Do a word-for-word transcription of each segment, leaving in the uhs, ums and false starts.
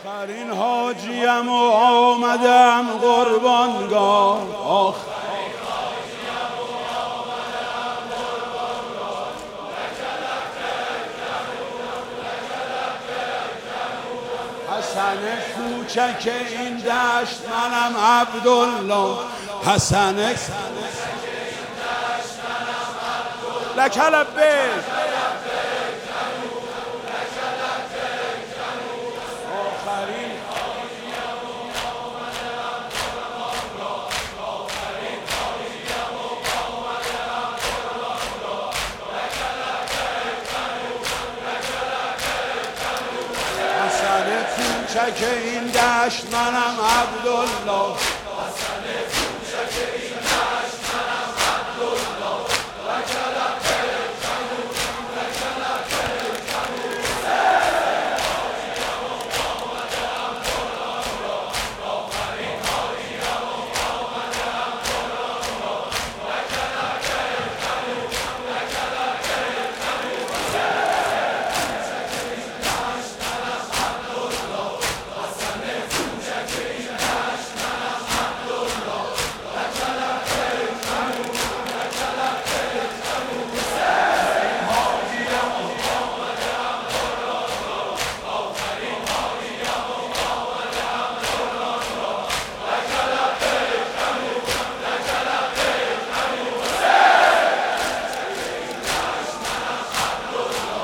آخرین حاجیم و آمدم قربانگاه. آخرین حاجیم و آمدم قربانگاه. حسن کوچک این دشت منم عبدالله. حسن کوچک این دشت منم عبدالله. لک لبیک کوچک این دشت منم عبدالله. حسن کوچک این دشت منم عبدالله. لک لبیک جنو لک لبیک جنو. حاجیم و آمدم قربانگاه. آخرین حاجیم و آمدم قربانگاه. لک لبیک جنو لک لبیک جنو.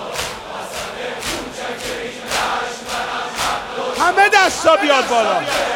همه دستا بیاد بالا.